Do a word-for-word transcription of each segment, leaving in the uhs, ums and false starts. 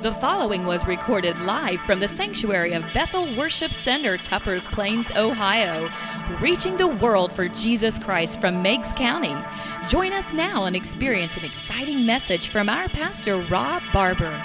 The following was recorded live from the sanctuary of Bethel Worship Center, Tuppers Plains, Ohio, reaching the world for Jesus Christ from Meigs County. Join us now and experience an exciting message from our pastor, Rob Barber.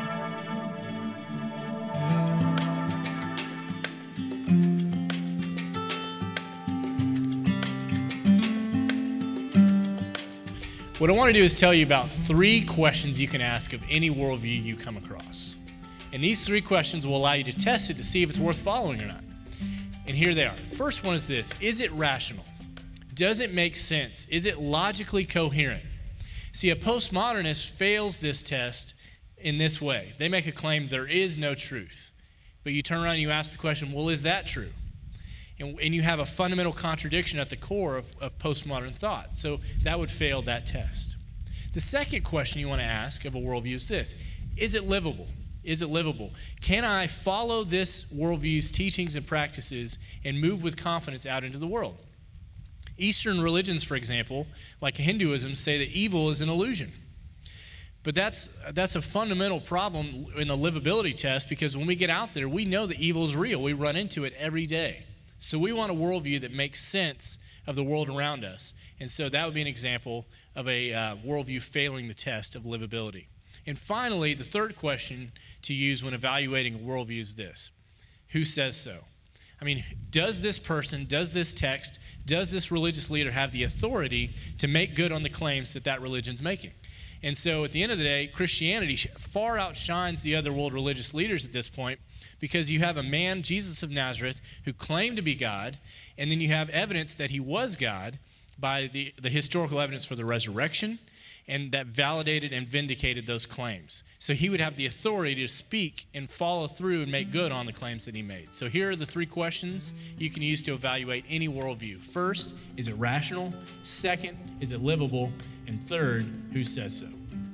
What I want to do is tell you about three questions you can ask of any worldview you come across. And these three questions will allow you to test it to see if it's worth following or not. And here they are. The first one is this: is it rational? Does it make sense? Is it logically coherent? See, a postmodernist fails this test in this way. They make a claim there is no truth. But you turn around and you ask the question, well, is that true? And, and you have a fundamental contradiction at the core of, of postmodern thought. So that would fail that test. The second question you want to ask of a worldview is this: is it livable? Is it livable? Can I follow this worldview's teachings and practices and move with confidence out into the world? Eastern religions, for example, like Hinduism, say that evil is an illusion. But that's that's a fundamental problem in the livability test, because when we get out there, we know that evil is real. We run into it every day. So we want a worldview that makes sense of the world around us. And so that would be an example of a uh, worldview failing the test of livability. And finally, the third question to use when evaluating a worldview is this: who says so? I mean, does this person, does this text, does this religious leader have the authority to make good on the claims that that religion's making? And so at the end of the day, Christianity far outshines the other world religious leaders at this point, because you have a man, Jesus of Nazareth, who claimed to be God, and then you have evidence that he was God by the, the historical evidence for the resurrection, and that validated and vindicated those claims. So he would have the authority to speak and follow through and make good on the claims that he made. So here are the three questions you can use to evaluate any worldview. First, is it rational? Second, is it livable? And third, who says so?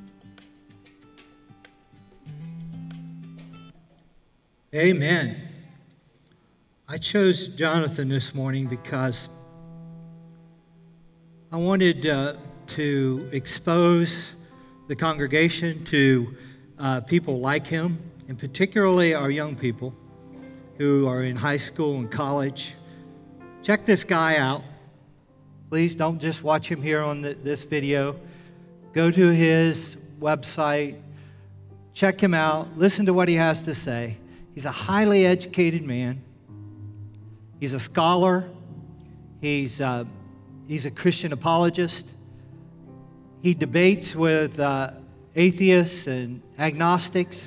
Amen. I chose Jonathan this morning because I wanted uh, to expose the congregation to uh, people like him, and particularly our young people who are in high school and college. Check this guy out. Please don't just watch him here on the, this video. Go to his website, check him out, listen to what he has to say. He's a highly educated man. He's a scholar. He's, uh, he's a Christian apologist. He debates with uh, atheists and agnostics.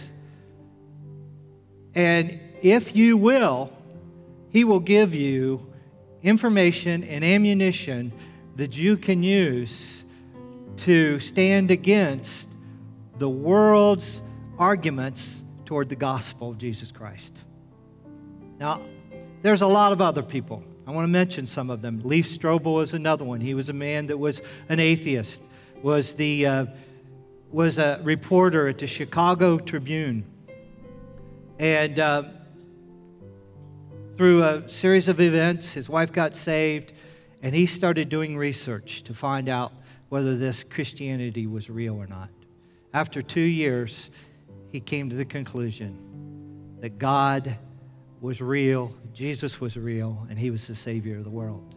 And if you will, he will give you information and ammunition that you can use to stand against the world's arguments toward the gospel of Jesus Christ. Now, there's a lot of other people. I want to mention some of them. Leif Strobel is another one. He was a man that was an atheist, was the uh, was a reporter at the Chicago Tribune. And uh, through a series of events, his wife got saved, and he started doing research to find out whether this Christianity was real or not. After two years, he came to the conclusion that God was real, Jesus was real, and he was the Savior of the world.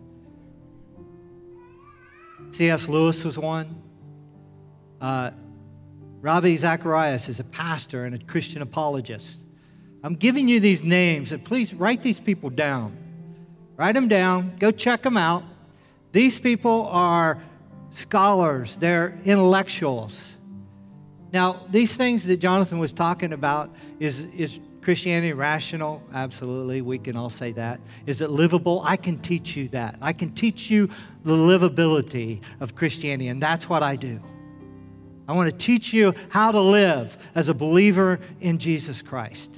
C S Lewis was one. Uh, Ravi Zacharias is a pastor and a Christian apologist. I'm giving you these names, and please write these people down. Write them down. Go check them out. These people are scholars. They're intellectuals. Now, these things that Jonathan was talking about, is, is Christianity rational? Absolutely, we can all say that. Is it livable? I can teach you that. I can teach you the livability of Christianity, and that's what I do. I want to teach you how to live as a believer in Jesus Christ.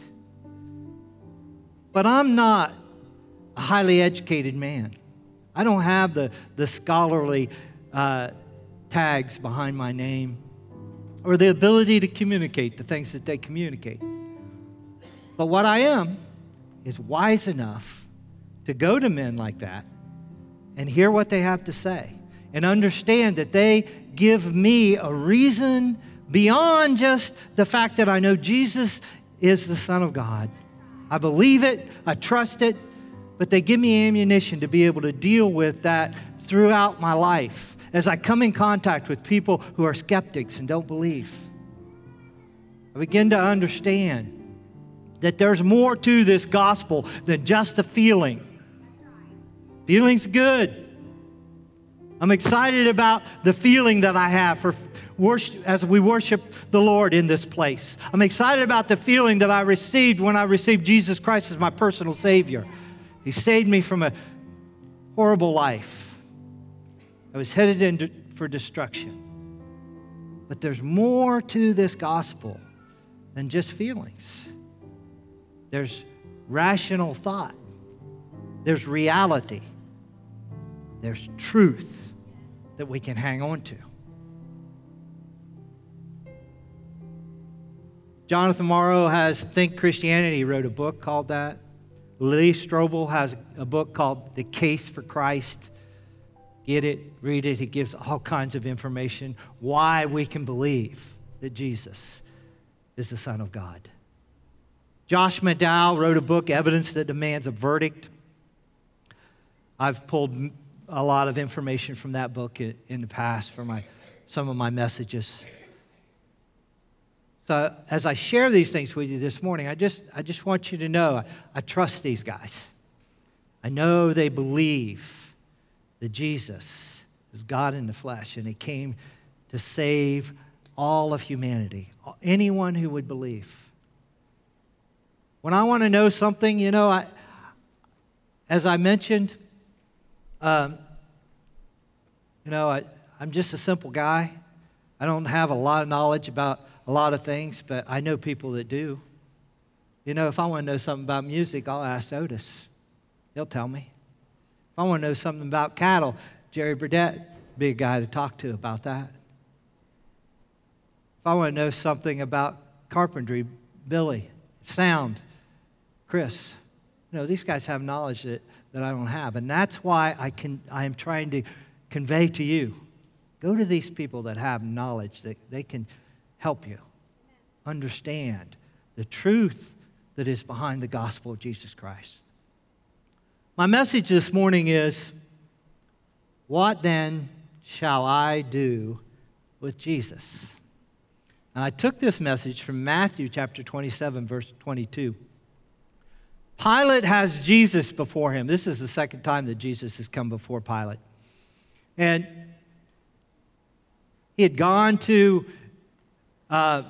But I'm not a highly educated man. I don't have the, the scholarly uh, tags behind my name, or the ability to communicate the things that they communicate. But what I am is wise enough to go to men like that and hear what they have to say and understand that they give me a reason beyond just the fact that I know Jesus is the Son of God. I believe it, I trust it, but they give me ammunition to be able to deal with that throughout my life as I come in contact with people who are skeptics and don't believe. I begin to understand that there's more to this gospel than just a feeling. Feeling's good. I'm excited about the feeling that I have for worship as we worship the Lord in this place. I'm excited about the feeling that I received when I received Jesus Christ as my personal Savior. He saved me from a horrible life. I was headed into, for destruction. But there's more to this gospel than just feelings. There's rational thought. There's reality. There's truth that we can hang on to. Jonathan Morrow has Think Christianity. He wrote a book called that. Lee Strobel has a book called The Case for Christ. Get it, read it. He gives all kinds of information why we can believe that Jesus is the Son of God. Josh McDowell wrote a book, Evidence That Demands a Verdict. I've pulled a lot of information from that book in the past for my some of my messages. So as I share these things with you this morning, I just I just want you to know I, I trust these guys. I know they believe that Jesus is God in the flesh, and He came to save all of humanity, anyone who would believe. When I want to know something, you know, I, as I mentioned, um, you know, I, I'm just a simple guy. I don't have a lot of knowledge about a lot of things, but I know people that do. You know, if I want to know something about music, I'll ask Otis. He'll tell me. If I want to know something about cattle, Jerry Burdett would be a guy to talk to about that. If I want to know something about carpentry, Billy. Sound, Chris. You know, these guys have knowledge that, that I don't have. And that's why I can I am trying to convey to you. Go to these people that have knowledge, that they can help you understand the truth that is behind the gospel of Jesus Christ. My message this morning is, what then shall I do with Jesus? And I took this message from Matthew chapter twenty-seven, verse twenty-two. Pilate has Jesus before him. This is the second time that Jesus has come before Pilate. And he had gone to uh,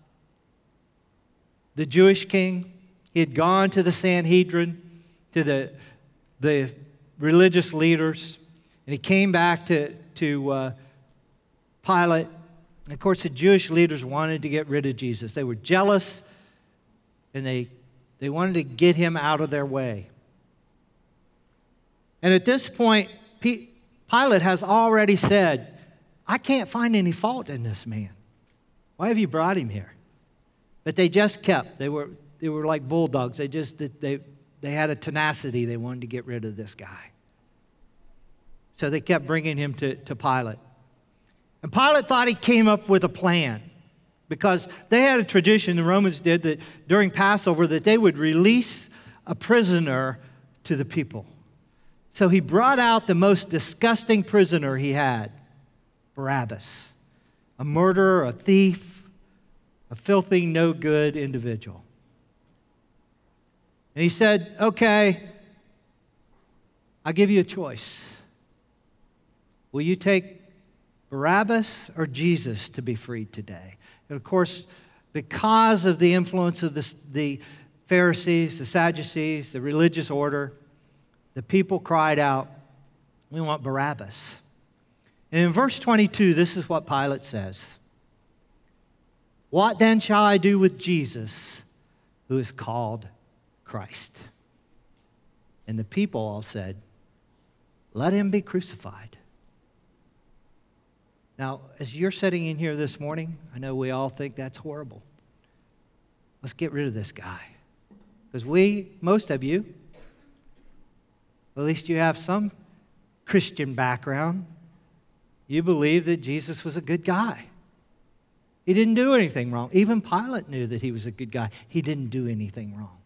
the Jewish king. He had gone to the Sanhedrin, to the, the religious leaders. And he came back to, to uh, Pilate. And of course, the Jewish leaders wanted to get rid of Jesus. They were jealous, and they, they wanted to get him out of their way. And at this point, P- Pilate has already said, I can't find any fault in this man. Why have you brought him here? But they just kept. They were, they were like bulldogs. They just they, they had a tenacity. They wanted to get rid of this guy. So they kept bringing him to, to Pilate. And Pilate thought he came up with a plan, because they had a tradition, the Romans did, that during Passover that they would release a prisoner to the people. So he brought out the most disgusting prisoner he had, Barabbas, a murderer, a thief, a filthy, no good individual. And he said, okay, I'll give you a choice. Will you take Barabbas or Jesus to be freed today? And of course, because of the influence of the, the Pharisees, the Sadducees, the religious order, the people cried out, we want Barabbas. And in verse twenty-two, this is what Pilate says. What then shall I do with Jesus, who is called Christ? And the people all said, let him be crucified. Now, as you're sitting in here this morning, I know we all think that's horrible. Let's get rid of this guy. Because we, most of you, at least you have some Christian background, you believe that Jesus was a good guy. He didn't do anything wrong. Even Pilate knew that he was a good guy. He didn't do anything wrong.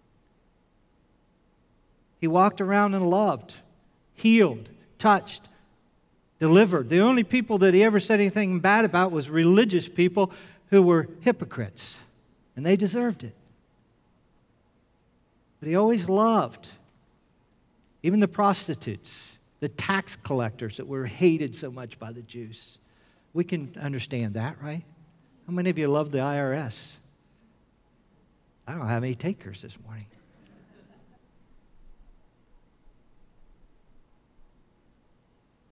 He walked around and loved, healed, touched, delivered. The only people that he ever said anything bad about was religious people who were hypocrites, and they deserved it. But he always loved. Even the prostitutes, the tax collectors that were hated so much by the Jews. We can understand that, right? How many of you love the I R S? I don't have any takers this morning.